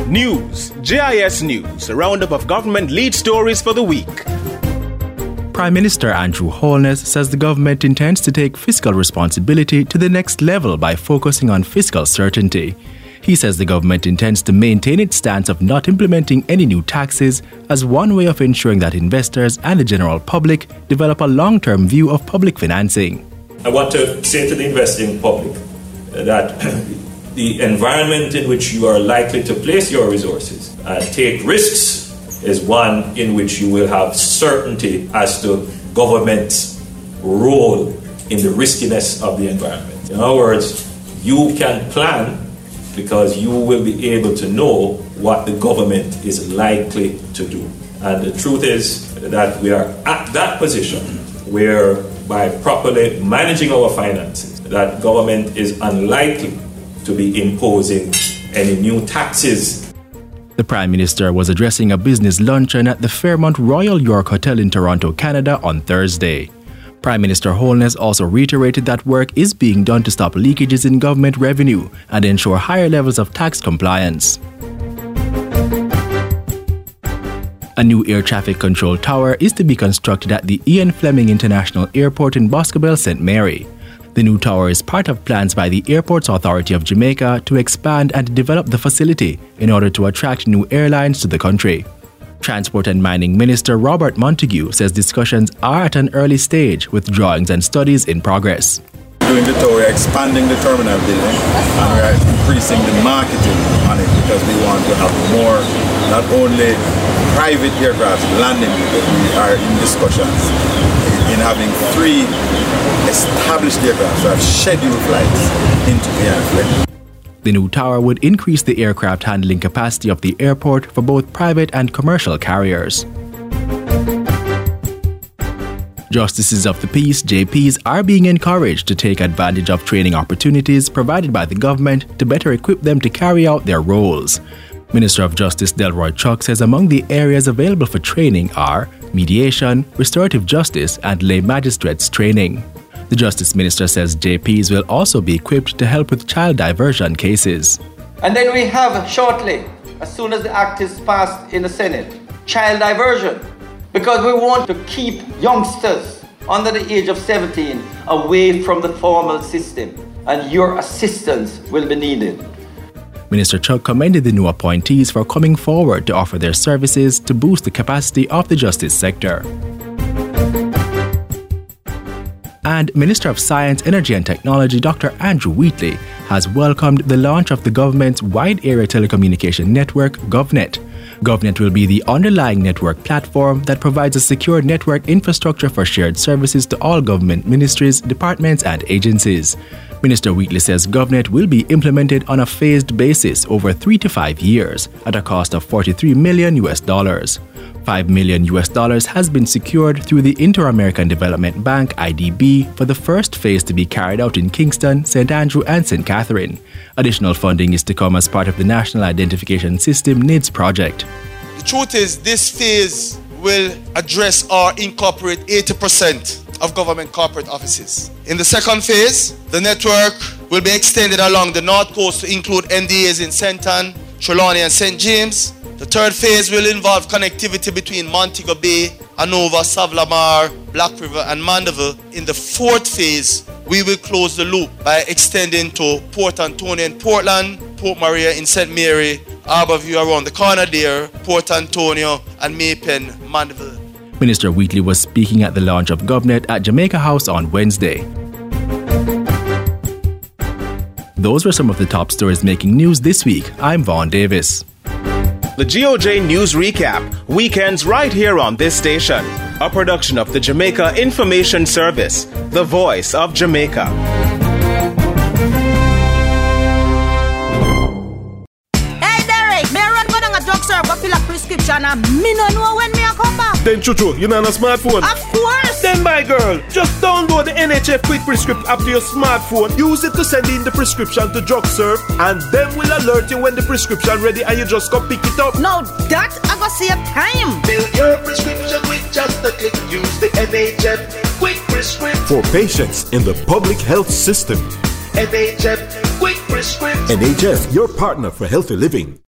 News, JIS News, a roundup of government lead stories for the week. Prime Minister Andrew Holness says the government intends to take fiscal responsibility to the next level by focusing on fiscal certainty. He says the government intends to maintain its stance of not implementing any new taxes as one way of ensuring that investors and the general public develop a long-term view of public financing. I want to say to the investing public that the environment in which you are likely to place your resources and take risks is one in which you will have certainty as to government's role in the riskiness of the environment. In other words, you can plan because you will be able to know what the government is likely to do. And the truth is that we are at that position where by properly managing our finances, that government is unlikely to be imposing any new taxes. The Prime Minister was addressing a business luncheon at the Fairmont Royal York Hotel in Toronto, Canada on Thursday. Prime Minister Holness also reiterated that work is being done to stop leakages in government revenue and ensure higher levels of tax compliance. A new air traffic control tower is to be constructed at the Ian Fleming International Airport in Boscobel, St. Mary. The new tower is part of plans by the Airports Authority of Jamaica to expand and develop the facility in order to attract new airlines to the country. Transport and Mining Minister Robert Montague says discussions are at an early stage with drawings and studies in progress. During the tour, we are expanding the terminal building and we are increasing the marketing on it because we want to have more, not only private aircraft landing, but we are in discussions in having 3 established aircraft that have scheduled flights into Ian Fleming. The new tower would increase the aircraft handling capacity of the airport for both private and commercial carriers. Justices of the Peace, JPs, are being encouraged to take advantage of training opportunities provided by the government to better equip them to carry out their roles. Minister of Justice Delroy Chuck says among the areas available for training are mediation, restorative justice, and lay magistrates training. The Justice Minister says JPs will also be equipped to help with child diversion cases. And then we have shortly, as soon as the act is passed in the Senate, child diversion. Because we want to keep youngsters under the age of 17 away from the formal system. And your assistance will be needed. Minister Chuck commended the new appointees for coming forward to offer their services to boost the capacity of the justice sector. And Minister of Science, Energy and Technology Dr. Andrew Wheatley has welcomed the launch of the government's Wide Area Telecommunication Network, GovNet. GovNet will be the underlying network platform that provides a secure network infrastructure for shared services to all government ministries, departments and agencies. Minister Wheatley says GovNet will be implemented on a phased basis over 3 to 5 years at a cost of $43 million. $5 million has been secured through the Inter-American Development Bank, IDB, for the first phase to be carried out in Kingston, St. Andrew and St. Catherine. Additional funding is to come as part of the National Identification System NIDS project. The truth is, this phase will address or incorporate 80% of government corporate offices. In the second phase, the network will be extended along the north coast to include NDAs in St. Ann, Trelawney and St. James. The third phase will involve connectivity between Montego Bay, Hanover, Savlamar, Black River and Mandeville. In the fourth phase, we will close the loop by extending to Port Antonio in Portland, Port Maria in St. Mary, Harborview around the corner there, Port Antonio and Maypen, Mandeville. Minister Wheatley was speaking at the launch of GovNet at Jamaica House on Wednesday. Those were some of the top stories making news this week. I'm Vaughn Davis. The GOJ News Recap, weekends right here on this station. A production of the Jamaica Information Service, the voice of Jamaica. Hey Derek, me run go down a drugstore go fill a prescription and me no know when me a come back. Then Chuchu, you know on a smartphone? Of course! Then my girl, just download the NHF Quick Prescript app to your smartphone. Use it to send in the prescription to DrugServe and then we'll alert you when the prescription ready and you just go pick it up. Now that I go save time. Fill your prescription with just a click. Use the NHF Quick Prescript. For patients in the public health system. NHF Quick Prescript. NHF, your partner for healthy living.